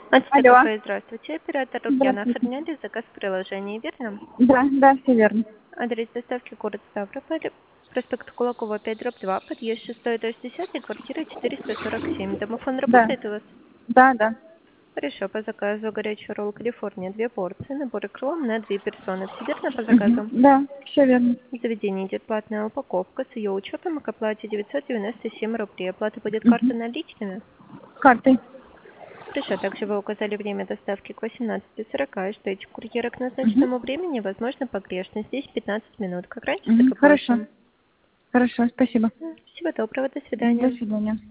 Алло. Здравствуйте. Оператор Лукьянов Здравствуйте. отменяли заказ в приложении, верно? Да, все верно. Адрес доставки город Ставрополь, проспект Кулакова, 5/2, подъезд 6, этаж 10, квартира 447. Домофон Да, работает у вас? да. Хорошо, по заказу горячий ролл Калифорния, 2 порции, набор кром на 2 персоны. Все верно по заказу? Да, все верно. В заведении идет платная упаковка с ее учетом и к оплате 997 рублей. Оплата будет картой наличными? Картой. Хорошо, также вы указали время доставки к 18:40, и ждете курьера к назначенному времени, возможно погрешность, здесь 15 минут, как раньше, так и Хорошо. позже. Хорошо, спасибо. Всего доброго, до До свидания. свидания.